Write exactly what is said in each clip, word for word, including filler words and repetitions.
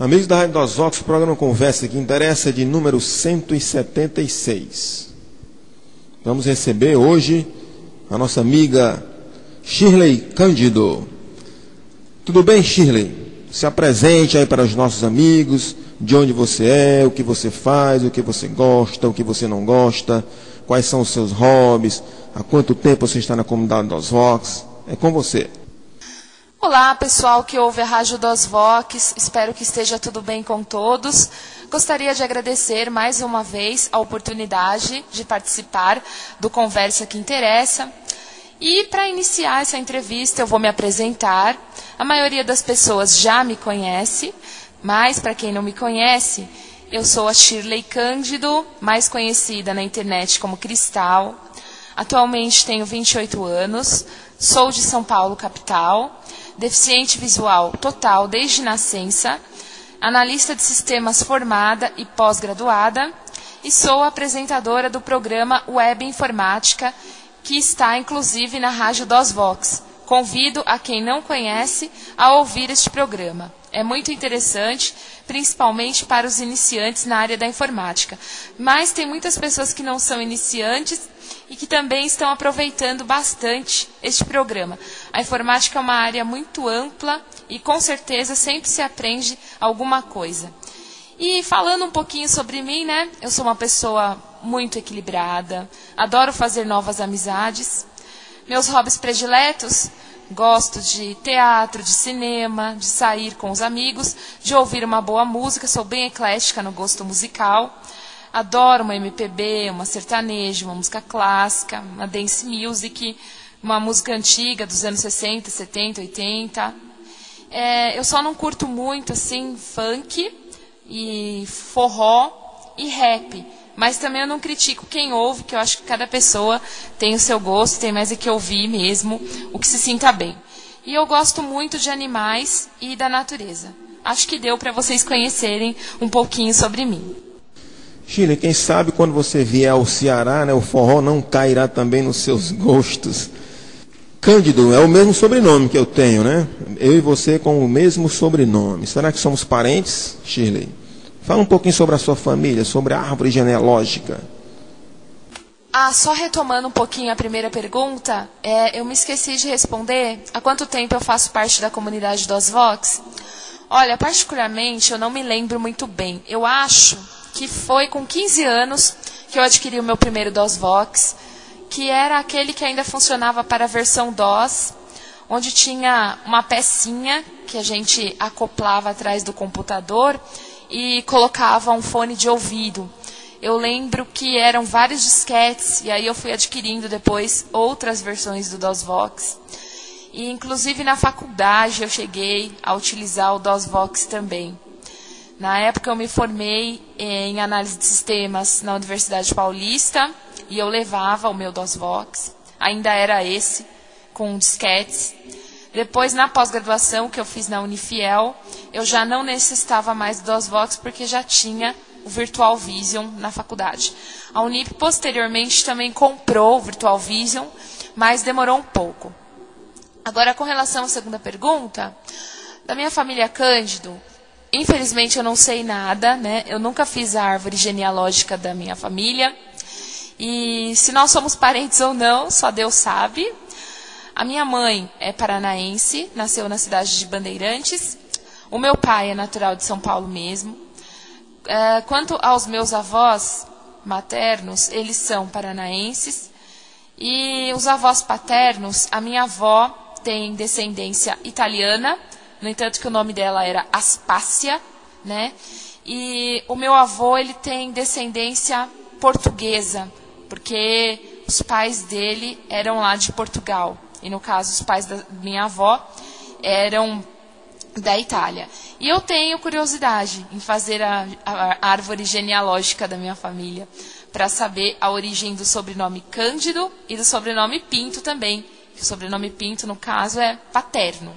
Amigos da Rádio Dos Vox, o programa Conversa que Interessa é de número cento e setenta e seis. Vamos receber hoje a nossa amiga Shirley Cândido. Tudo bem, Shirley? Se apresente aí para os nossos amigos, de onde você é, o que você faz, o que você gosta, o que você não gosta, quais são os seus hobbies, há quanto tempo você está na comunidade Dos Vox. É com você. Olá, pessoal que ouve a Rádio Dos Vox, espero que esteja tudo bem com todos. Gostaria de agradecer mais uma vez a oportunidade de participar do Conversa que Interessa. E para iniciar essa entrevista eu vou me apresentar. A maioria das pessoas já me conhece, mas para quem não me conhece, eu sou a Shirley Cândido, mais conhecida na internet como Cristal. Atualmente tenho vinte e oito anos, sou de São Paulo, capital. Deficiente visual total desde nascença, analista de sistemas formada e pós-graduada, e sou apresentadora do programa Web Informática, que está inclusive na Rádio Dos Vox. Convido a quem não conhece a ouvir este programa. É muito interessante, principalmente para os iniciantes na área da informática. Mas tem muitas pessoas que não são iniciantes e que também estão aproveitando bastante este programa. A informática é uma área muito ampla e com certeza sempre se aprende alguma coisa. E falando um pouquinho sobre mim, né? Eu sou uma pessoa muito equilibrada, adoro fazer novas amizades. Meus hobbies prediletos: gosto de teatro, de cinema, de sair com os amigos, de ouvir uma boa música, sou bem eclética no gosto musical. Adoro uma M P B, uma sertaneja, uma música clássica, uma dance music, uma música antiga dos anos sessenta, setenta, oitenta. É, eu só não curto muito assim funk e forró e rap. Mas também eu não critico quem ouve, que eu acho que cada pessoa tem o seu gosto, tem mais é que ouvir mesmo, o que se sinta bem. E eu gosto muito de animais e da natureza. Acho que deu para vocês conhecerem um pouquinho sobre mim. Shirley, quem sabe quando você vier ao Ceará, né, o forró não cairá também nos seus gostos. Cândido é o mesmo sobrenome que eu tenho, né? Eu e você com o mesmo sobrenome. Será que somos parentes, Shirley? Fala um pouquinho sobre a sua família, sobre a árvore genealógica. Ah, só retomando um pouquinho a primeira pergunta, é, eu me esqueci de responder há quanto tempo eu faço parte da comunidade Dos Vox. Olha, particularmente eu não me lembro muito bem. Eu acho que foi com quinze anos que eu adquiri o meu primeiro Dos Vox, que era aquele que ainda funcionava para a versão DOS, onde tinha uma pecinha que a gente acoplava atrás do computador e colocava um fone de ouvido. Eu lembro que eram vários disquetes, e aí eu fui adquirindo depois outras versões do Dos Vox. E inclusive na faculdade eu cheguei a utilizar o Dos Vox também. Na época eu me formei em análise de sistemas na Universidade Paulista e eu levava o meu Dos Vox, ainda era esse, com disquetes. Depois, na pós-graduação que eu fiz na Unifiel, eu já não necessitava mais do Dos Vox porque já tinha o Virtual Vision na faculdade. A Unip, posteriormente, também comprou o Virtual Vision, mas demorou um pouco. Agora, com relação à segunda pergunta, da minha família Cândido, infelizmente eu não sei nada, né? Eu nunca fiz a árvore genealógica da minha família. E se nós somos parentes ou não, só Deus sabe. A minha mãe é paranaense, nasceu na cidade de Bandeirantes. O meu pai é natural de São Paulo mesmo. É, quanto aos meus avós maternos, eles são paranaenses. E os avós paternos, a minha avó tem descendência italiana, no entanto que o nome dela era Aspácia, né? E o meu avô, ele tem descendência portuguesa, porque os pais dele eram lá de Portugal. E no caso, os pais da minha avó eram da Itália. E eu tenho curiosidade em fazer a, a árvore genealógica da minha família, para saber a origem do sobrenome Cândido e do sobrenome Pinto também. O sobrenome Pinto, no caso, é paterno.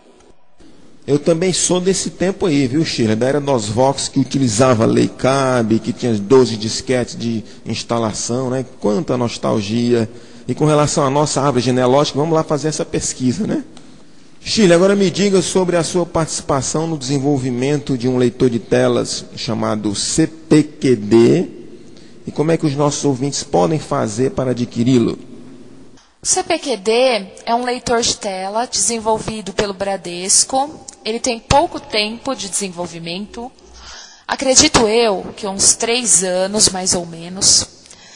Eu também sou desse tempo aí, viu, Shirley? Da era Dos Vox, que utilizava Leicabe, que tinha doze disquetes de instalação, né? Quanta nostalgia. E com relação à nossa árvore genealógica, vamos lá fazer essa pesquisa, né? Shirley, agora me diga sobre a sua participação no desenvolvimento de um leitor de telas chamado C P Q D e como é que os nossos ouvintes podem fazer para adquiri-lo. O C P Q D é um leitor de tela desenvolvido pelo Bradesco. Ele tem pouco tempo de desenvolvimento. Acredito eu que uns três anos, mais ou menos.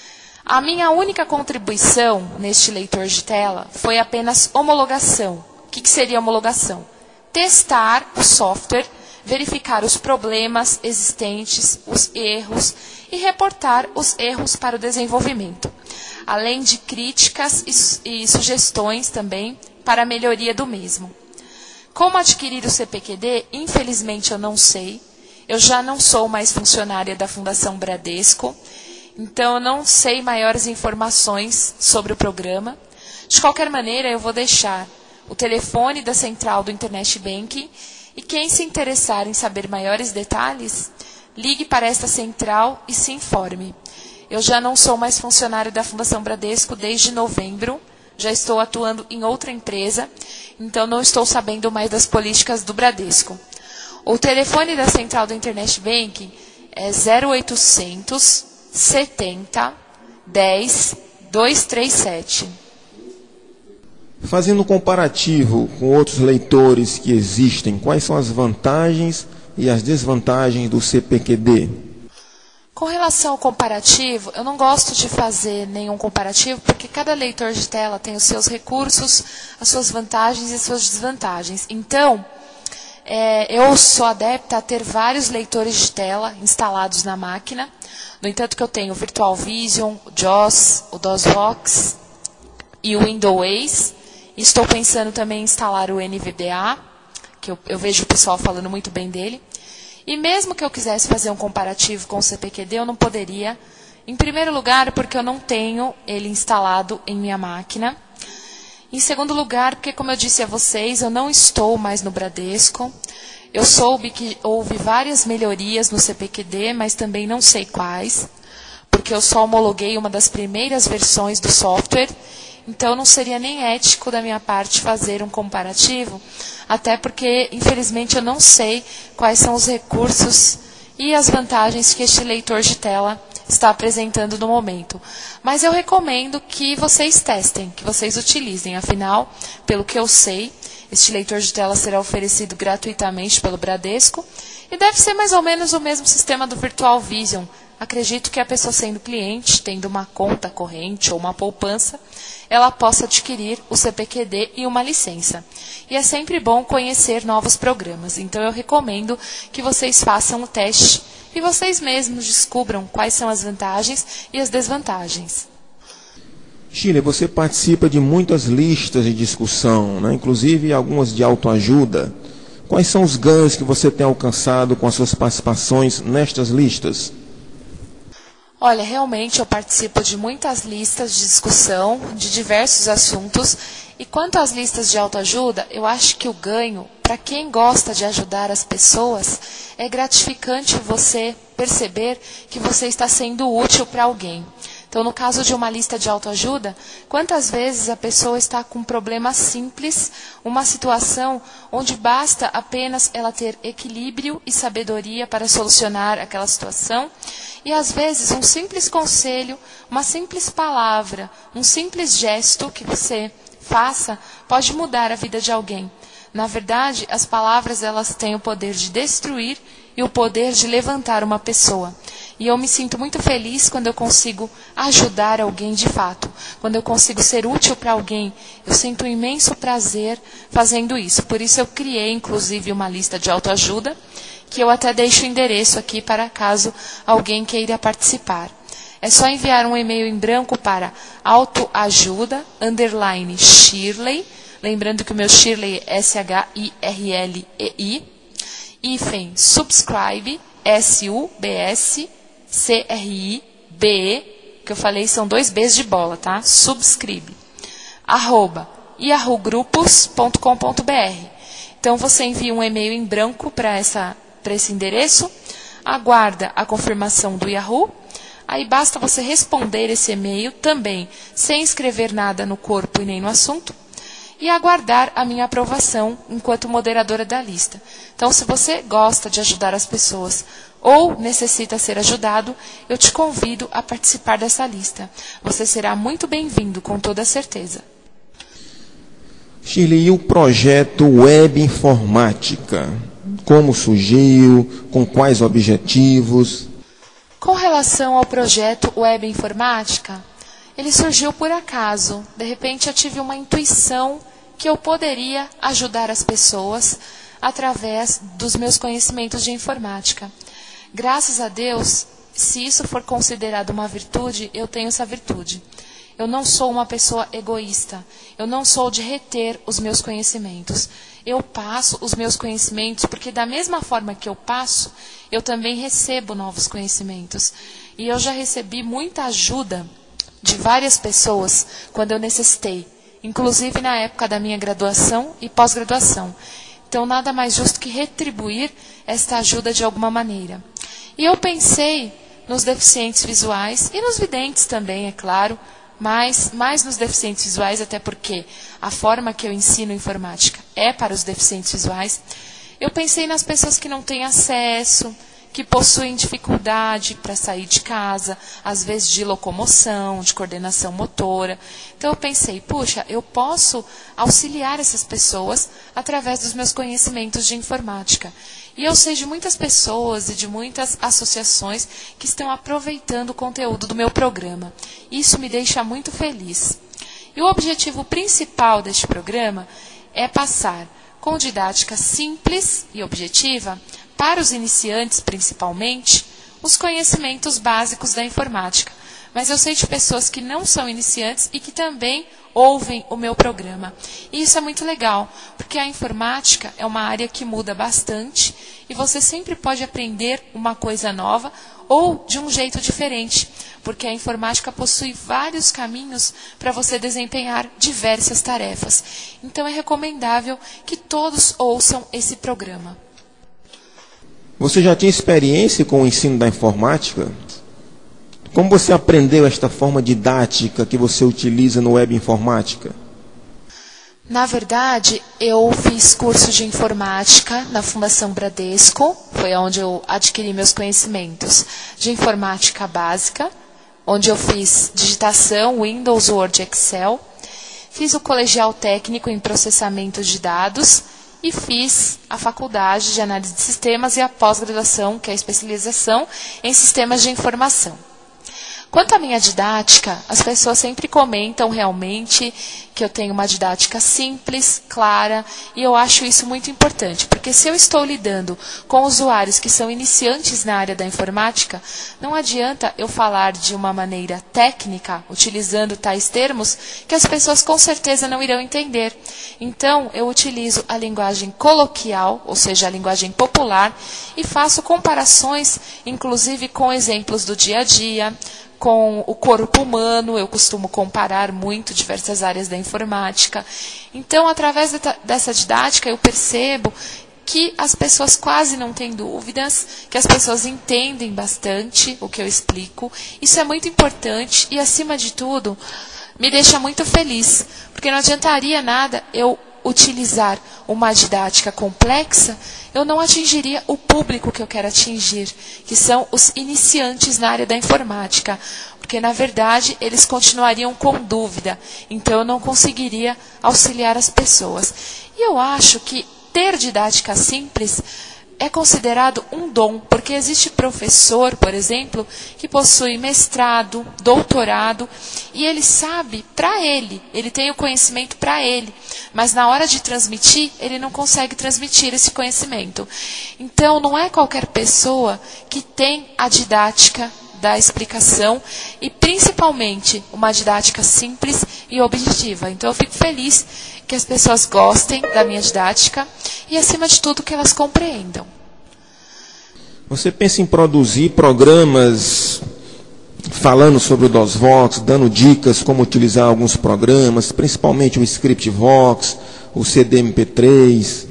A minha única contribuição neste leitor de tela foi apenas homologação. O que, que seria homologação? Testar o software, verificar os problemas existentes, os erros e reportar os erros para o desenvolvimento, além de críticas e, e sugestões também para a melhoria do mesmo. Como adquirir o C P Q D? Infelizmente eu não sei. Eu já não sou mais funcionária da Fundação Bradesco, então eu não sei maiores informações sobre o programa. De qualquer maneira, eu vou deixar o telefone da central do Internet Banking e quem se interessar em saber maiores detalhes, ligue para esta central e se informe. Eu já não sou mais funcionário da Fundação Bradesco desde novembro, já estou atuando em outra empresa, então não estou sabendo mais das políticas do Bradesco. O telefone da central do Internet Banking é zero oitocentos, setenta, dez, duzentos e trinta e sete. Fazendo um comparativo com outros leitores que existem, quais são as vantagens e as desvantagens do C P Q D? Com relação ao comparativo, eu não gosto de fazer nenhum comparativo, porque cada leitor de tela tem os seus recursos, as suas vantagens e as suas desvantagens. Então, é, eu sou adepta a ter vários leitores de tela instalados na máquina. No entanto, que eu tenho o Virtual Vision, o JAWS, o DOSVox e o Windows. Estou pensando também em instalar o N V D A, que eu, eu vejo o pessoal falando muito bem dele. E mesmo que eu quisesse fazer um comparativo com o C P Q D, eu não poderia. Em primeiro lugar, porque eu não tenho ele instalado em minha máquina. Em segundo lugar, porque, como eu disse a vocês, eu não estou mais no Bradesco. Eu soube que houve várias melhorias no C P Q D, mas também não sei quais, porque eu só homologuei uma das primeiras versões do software. Então, não seria nem ético da minha parte fazer um comparativo, até porque, infelizmente, eu não sei quais são os recursos e as vantagens que este leitor de tela está apresentando no momento. Mas eu recomendo que vocês testem, que vocês utilizem. Afinal, pelo que eu sei, este leitor de tela será oferecido gratuitamente pelo Bradesco e deve ser mais ou menos o mesmo sistema do Virtual Vision. Acredito que a pessoa sendo cliente, tendo uma conta corrente ou uma poupança, ela possa adquirir o C P Q D e uma licença. E é sempre bom conhecer novos programas. Então eu recomendo que vocês façam o teste e vocês mesmos descubram quais são as vantagens e as desvantagens. Shirley, você participa de muitas listas de discussão, né? Inclusive algumas de autoajuda. Quais são os ganhos que você tem alcançado com as suas participações nestas listas? Olha, realmente eu participo de muitas listas de discussão, de diversos assuntos. E quanto às listas de autoajuda, eu acho que o ganho, para quem gosta de ajudar as pessoas, é gratificante você perceber que você está sendo útil para alguém. Então, no caso de uma lista de autoajuda, quantas vezes a pessoa está com um problema simples, uma situação onde basta apenas ela ter equilíbrio e sabedoria para solucionar aquela situação, e às vezes um simples conselho, uma simples palavra, um simples gesto que você faça pode mudar a vida de alguém. Na verdade, as palavras elas têm o poder de destruir e o poder de levantar uma pessoa. E eu me sinto muito feliz quando eu consigo ajudar alguém de fato. Quando eu consigo ser útil para alguém, eu sinto um imenso prazer fazendo isso. Por isso eu criei, inclusive, uma lista de autoajuda, que eu até deixo o endereço aqui para caso alguém queira participar. É só enviar um e-mail em branco para autoajuda, underline Shirley, lembrando que o meu Shirley é S H I R L E I, hífen subscribe, S U B S C R I B E, que eu falei são dois B's de bola, tá? Subscribe, arroba yahoo grupos ponto com ponto b r. Então, você envia um e-mail em branco para essa, para esse endereço, aguarda a confirmação do Yahoo, aí basta você responder esse e-mail também, sem escrever nada no corpo e nem no assunto, e aguardar a minha aprovação enquanto moderadora da lista. Então, se você gosta de ajudar as pessoas ou necessita ser ajudado, eu te convido a participar dessa lista. Você será muito bem-vindo, com toda certeza. Shirley, e o projeto Web Informática? Como surgiu? Com quais objetivos? Com relação ao projeto Web Informática, ele surgiu por acaso. De repente eu tive uma intuição que eu poderia ajudar as pessoas através dos meus conhecimentos de informática. Graças a Deus, se isso for considerado uma virtude, eu tenho essa virtude. Eu não sou uma pessoa egoísta. Eu não sou de reter os meus conhecimentos. Eu passo os meus conhecimentos porque da mesma forma que eu passo, eu também recebo novos conhecimentos. E eu já recebi muita ajuda de várias pessoas quando eu necessitei, inclusive na época da minha graduação e pós-graduação. Então, nada mais justo que retribuir esta ajuda de alguma maneira. E eu pensei nos deficientes visuais e nos videntes também, é claro, mas mais nos deficientes visuais, até porque a forma que eu ensino informática é para os deficientes visuais. Eu pensei nas pessoas que não têm acesso, que possuem dificuldade para sair de casa, às vezes de locomoção, de coordenação motora. Então eu pensei, puxa, eu posso auxiliar essas pessoas através dos meus conhecimentos de informática. E eu sei de muitas pessoas e de muitas associações que estão aproveitando o conteúdo do meu programa. Isso me deixa muito feliz. E o objetivo principal deste programa é passar com didática simples e objetiva, para os iniciantes principalmente, os conhecimentos básicos da informática. Mas eu sei de pessoas que não são iniciantes e que também ouvem o meu programa. E isso é muito legal, porque a informática é uma área que muda bastante e você sempre pode aprender uma coisa nova ou de um jeito diferente, porque a informática possui vários caminhos para você desempenhar diversas tarefas. Então é recomendável que todos ouçam esse programa. Você já tinha experiência com o ensino da informática? Como você aprendeu esta forma didática que você utiliza no Web Informática? Na verdade, eu fiz curso de informática na Fundação Bradesco, foi onde eu adquiri meus conhecimentos de informática básica, onde eu fiz digitação, Windows, Word, Excel, fiz o colegial técnico em processamento de dados e fiz a faculdade de análise de sistemas e a pós-graduação, que é a especialização em sistemas de informação. Quanto à minha didática, as pessoas sempre comentam realmente que eu tenho uma didática simples, clara, e eu acho isso muito importante, porque se eu estou lidando com usuários que são iniciantes na área da informática, não adianta eu falar de uma maneira técnica, utilizando tais termos, que as pessoas com certeza não irão entender. Então, eu utilizo a linguagem coloquial, ou seja, a linguagem popular, e faço comparações, inclusive com exemplos do dia a dia, com o corpo humano. Eu costumo comparar muito diversas áreas da informática. Então, através dessa didática, eu percebo que as pessoas quase não têm dúvidas, que as pessoas entendem bastante o que eu explico. Isso é muito importante e, acima de tudo, me deixa muito feliz, porque não adiantaria nada eu utilizar uma didática complexa, eu não atingiria o público que eu quero atingir, que são os iniciantes na área da informática, porque, na verdade, eles continuariam com dúvida, então eu não conseguiria auxiliar as pessoas. E eu acho que ter didática simples é considerado um dom, porque existe professor, por exemplo, que possui mestrado, doutorado, e ele sabe para ele, ele tem o conhecimento para ele, mas na hora de transmitir, ele não consegue transmitir esse conhecimento. Então, não é qualquer pessoa que tem a didática da explicação e, principalmente, uma didática simples e objetiva. Então, eu fico feliz que as pessoas gostem da minha didática e, acima de tudo, que elas compreendam. Você pensa em produzir programas falando sobre o DOSVox, dando dicas como utilizar alguns programas, principalmente o ScriptVox, o C D M P três?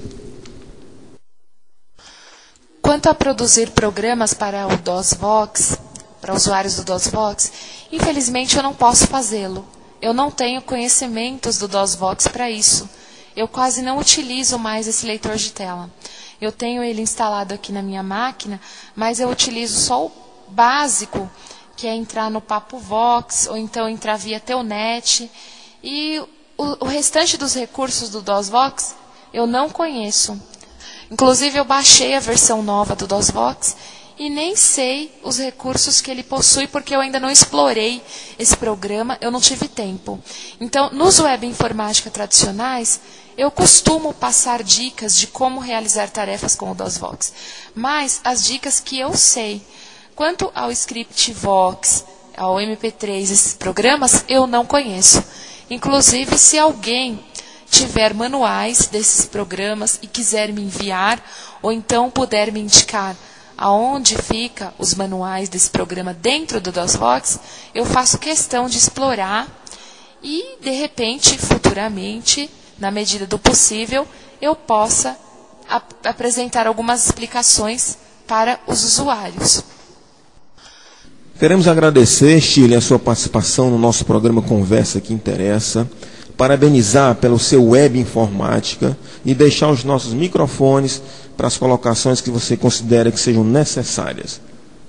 Quanto a produzir programas para o DOSVox, para usuários do DOSVox, infelizmente eu não posso fazê-lo. Eu não tenho conhecimentos do DOSVox para isso. eu quase não utilizo mais esse leitor de tela. Eu tenho ele instalado aqui na minha máquina, mas eu utilizo só o básico, que é entrar no Papo Vox, ou então entrar via Telnet. E o, o restante dos recursos do DOSVox eu não conheço. Inclusive, eu baixei a versão nova do DOSVox e nem sei os recursos que ele possui, porque eu ainda não explorei esse programa, eu não tive tempo. Então, nos web informática tradicionais, eu costumo passar dicas de como realizar tarefas com o DOSVox, mas as dicas que eu sei. Quanto ao ScriptVox, ao M P três, esses programas, eu não conheço. Inclusive, se alguém tiver manuais desses programas e quiser me enviar, ou então puder me indicar aonde fica os manuais desse programa dentro do DOSVox, eu faço questão de explorar e, de repente, futuramente, na medida do possível, eu possa ap- apresentar algumas explicações para os usuários. Queremos agradecer, Shirley, a sua participação no nosso programa Conversa que Interessa, parabenizar pelo seu web informática e deixar os nossos microfones para as colocações que você considera que sejam necessárias.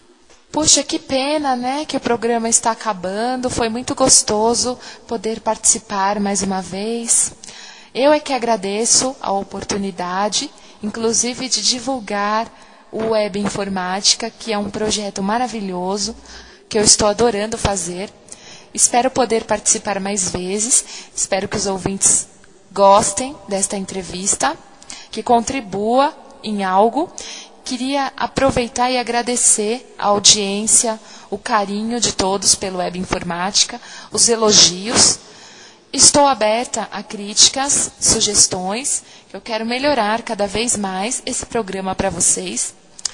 Puxa, que pena, né, que o programa está acabando. Foi muito gostoso poder participar mais uma vez. Eu é que agradeço a oportunidade, inclusive de divulgar o Web Informática, que é um projeto maravilhoso, que eu estou adorando fazer. Espero poder participar mais vezes. Espero que os ouvintes gostem desta entrevista, que contribua em algo. Queria aproveitar e agradecer a audiência, o carinho de todos pelo Web Informática, os elogios. Estou aberta a críticas, sugestões, que eu quero melhorar cada vez mais esse programa para vocês.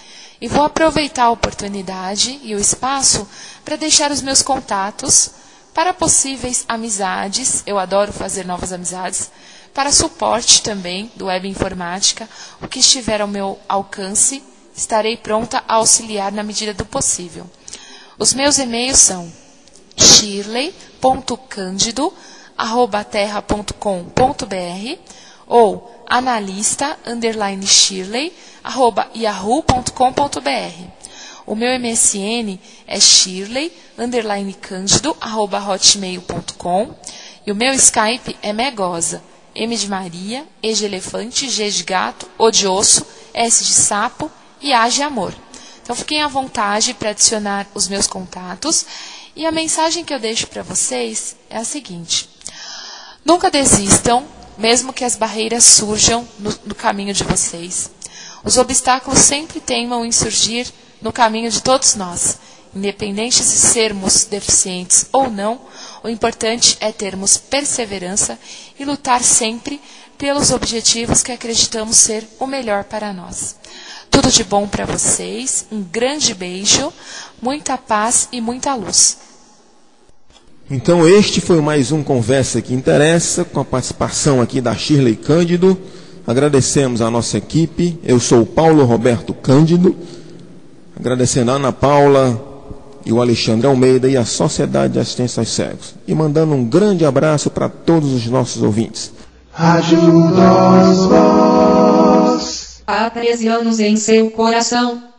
E vou aproveitar a oportunidade e o espaço para deixar os meus contatos para possíveis amizades. Eu adoro fazer novas amizades. Para suporte também do Web Informática, o que estiver ao meu alcance, estarei pronta a auxiliar na medida do possível. Os meus e-mails são shirley ponto candido arroba terra ponto com ponto br ou analista underline shirley arroba yahoo ponto com ponto br. O meu M S N é shirley underline candido arroba hotmail ponto com e o meu Skype é megosa. M de Maria, E de elefante, G de gato, O de osso, S de sapo e A de amor. Então fiquem à vontade para adicionar os meus contatos. E a mensagem que eu deixo para vocês é a seguinte: nunca desistam, mesmo que as barreiras surjam no, no caminho de vocês. Os obstáculos sempre teimam em surgir no caminho de todos nós. Independente de sermos deficientes ou não, o importante é termos perseverança e lutar sempre pelos objetivos que acreditamos ser o melhor para nós. Tudo de bom para vocês, um grande beijo, muita paz e muita luz. Então este foi mais um Conversa que Interessa, com a participação aqui da Shirley Cândido. Agradecemos a nossa equipe. Eu sou o Paulo Roberto Cândido, agradecendo a Ana Paula e o Alexandre Almeida e a Sociedade de Assistência aos Cegos. E mandando um grande abraço para todos os nossos ouvintes. Rádio DOSVox. Há treze anos em seu coração.